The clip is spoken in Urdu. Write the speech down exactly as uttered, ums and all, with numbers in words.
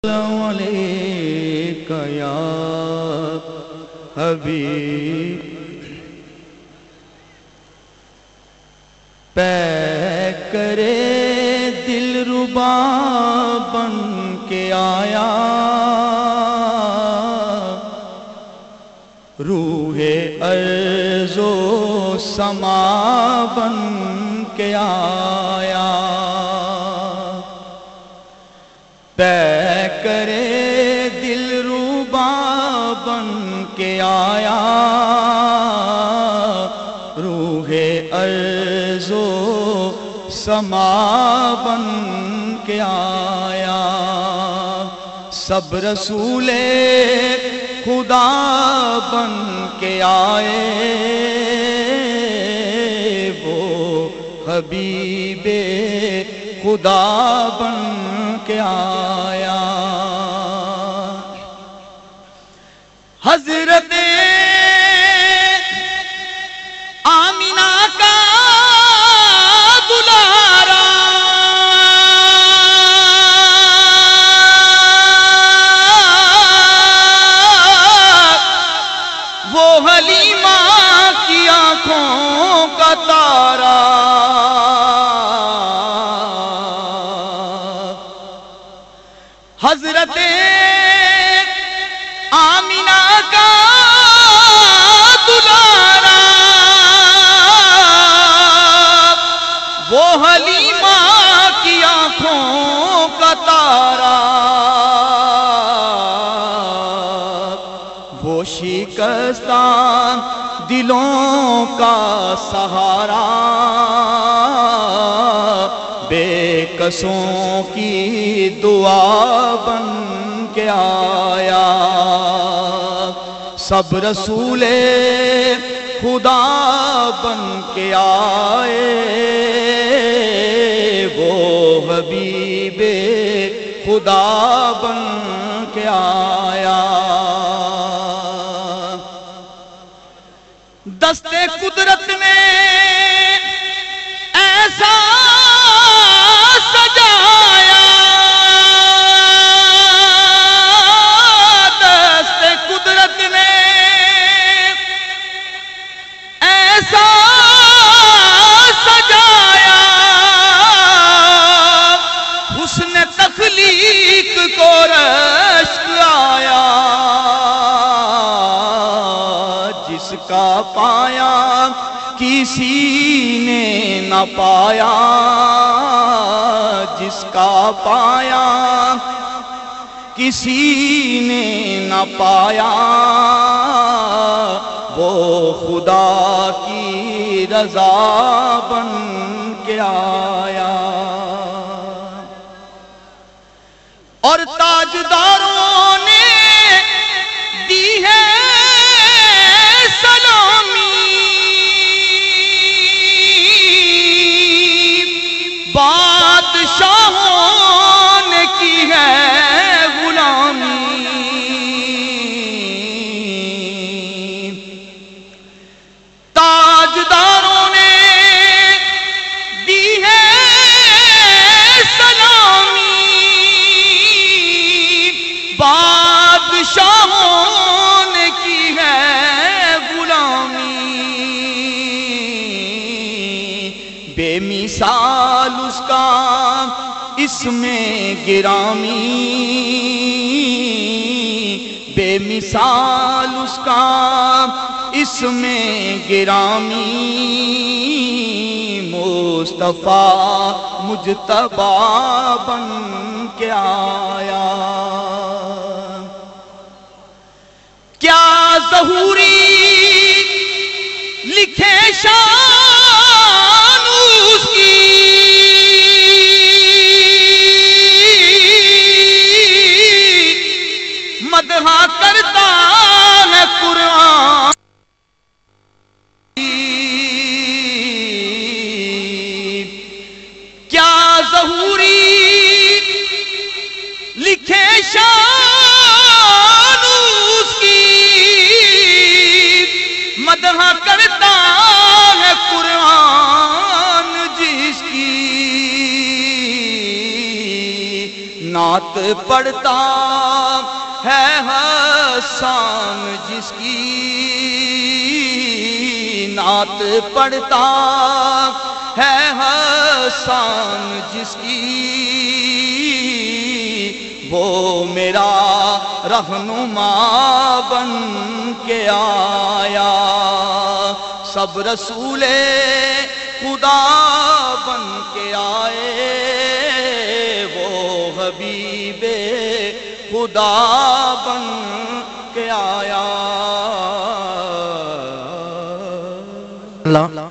علیک یا حبیب پے کرے دل ربا بن کے آیا روح ارض و سما بن کے آیا پے کرے دل ربا بن کے آیا روح ارض و سما بن کے آیا سب رسول خدا بن کے آئے وہ حبیب خدا بن کے آیا حضرت آمینہ کا دلارا وہ حلیمہ کی آنکھوں کا تارا حضرت آمینہ کا دلارا وہ حلیمہ کی آنکھوں کا تارا وہ شکستہ دلوں کا سہارا بے کسوں کی دعا بن کے آیا سب رسول خدا بن کے آئے وہ حبیب خدا بن کے آیا دست قدرت نے ایسا سجایا دست قدرت نے ایسا سجایا حسن تخلیق کو رشک آیا جس کا پایا کسی نے نہ پایا جس کا پایا کسی نے نہ پایا وہ خدا کی رضا بن کے آیا اور تاجداروں نے دی ہے سلامی بادشاہوں نے کی ہے غلامی تاجداروں نے دی ہے سلامی بادشاہوں نے کی ہے غلامی بے مثال اس کا اس میں گرامی بے مثال اس کا اس میں گرامی مصطفیٰ مجتبی بن کے آیا کیا ظہوری لکھے شان اس کی مدحا کرتا ہے قرآن کیا ظہوری لکھے شان اس کی مدحا کرتا ہے قرآن جس کی نعت نعت پڑھتا ہے حسان جس کی، نعت پڑھتا ہے حسان جس کی، وہ میرا رہنما بن کے آیا، سب رسول خدا بن کے آئے، وہ حبیب خدا بن کے آیا۔